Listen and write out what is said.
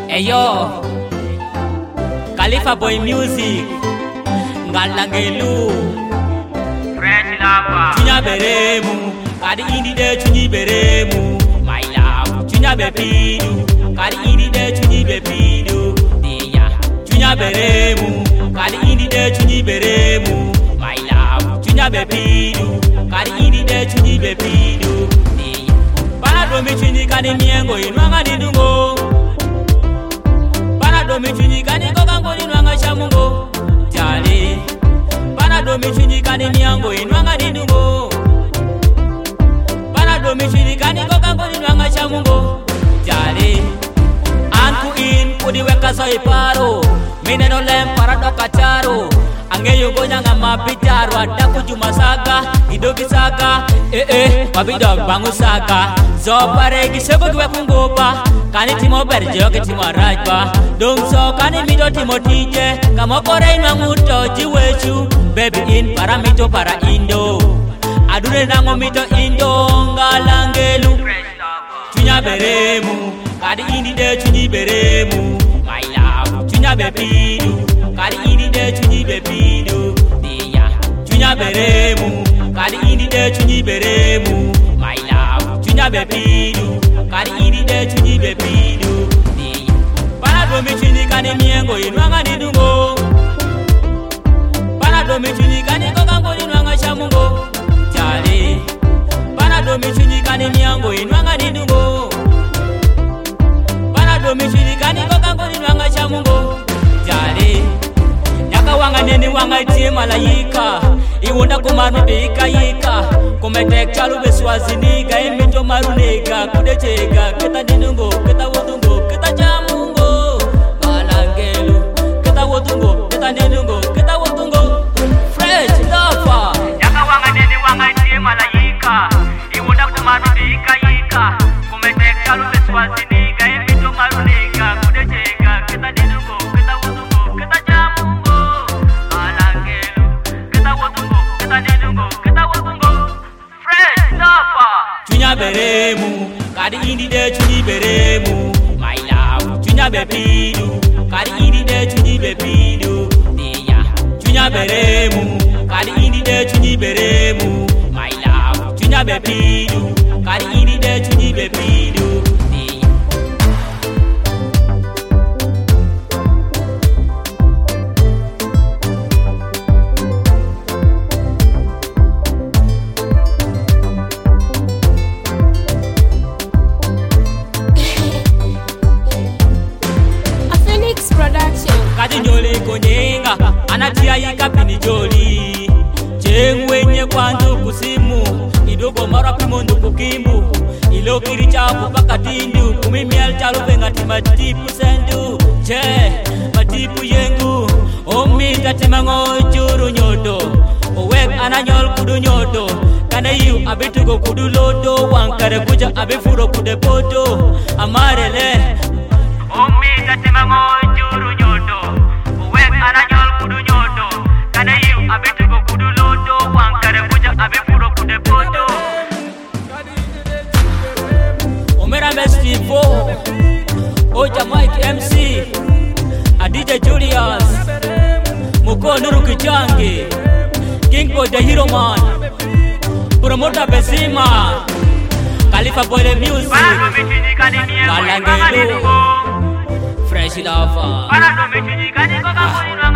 Eyo Khalifa Boy Music Ngalangelu Fresh Lava Chunya beremu Kadi indi de chunyi beremu My love Chunya bepidu Kadi indi de chunyi bepidu Diya Chunya beremu Kadi indi de chunyi beremu My love Chunya bepidu Kadi indi de chunyi bepidu Diya Para domi chunyi kani miengo inwanga nidungo Domi chunyi kani kokango inwanga shamungo Jale Pana domi chunyi kani miango inwanga nidungo Pana domi chunyi kani kokango inwanga shamungo Jale Anku in kudi weka so iparo Mine no lem para doka charo Ange yugo nyanga mapitaro Adaku juma saga Idogi saga Wabidog bangu saga Zopare gisebo gwe kungopa Kani timo berjo ke timo rajba Dong so kani mido timo tije Kamo kore inwa nguto jiwechu Baby in para mito para indo Adune nango mito indo Ngalangelu Chunya beremu Kadi indi de chunyi beremu My love Chunya bepidu Kadi indi de chunyi bepidu Diya Chunya beremu Kadi indi de chunyi beremu My love Chunya bepidu Kadi indi de chunyi bepidu Diya Para domi chunyi kani miengo inwanga nidungo Para domi chunyi kani kokango inwanga shamungo Jale Para domi chunyi kani miengo inwanga nidungo Para domi chunyi kani kokango inwanga shamungo Jale Nyaka wanga neni wanga itie malayika Iwunda kumaru deika yika Kumetek chalu beswaziniga Imito marunega kudechega Kita ninungo, kita wudungo, kita jamungo Malangelu Kita wudungo, kita ninungo, kita wudungo Fresh Lava Nyaka wanga neni wanga itie malayika Iwunda kumaru deika yika Kumetek chalu beswaziniga Imito marunega kudechega Kita ninungo, kita wudungo, kita jamungo Malangelu Kita wudungo, kita ninungo, kita wudungo Fresh Lava Chunya beremu Kadi indi de chunyi beremu My love Chunya bepidu Kadi indi de chunyi bepidu Diya Chunya beremu Kadi indi de chunyi beremu My love Chunya bepidu Kadi indi de chunyi bepidu Diya Kadi njoli konyenga Anatia yika pini joli Chengwenye kwanzu kusimu Idogo mara pimondo kukimbu Ilo kiri chapu paka tindu Kumimial chalu pengati matipu sendu Che matipu yengu Omi tatemango churu nyoto Owek ananyol kudu nyoto Kane yu abitugo kudu loto Wankare kuja abifuro kude poto Amarele Omi tatemango churu nyoto Owek ananyol kudu nyoto Kane yu abitugo kudu loto Wankare kuja abifuro kude poto Omera Mestivo Oja Mike MC Adija Julius Muko Nuru Kijangi King Boy the Hero Man Promoter Besima Khalifa Boy Music Ngalangelu Fresh Lava Para domi chunyi kani kokango inwanga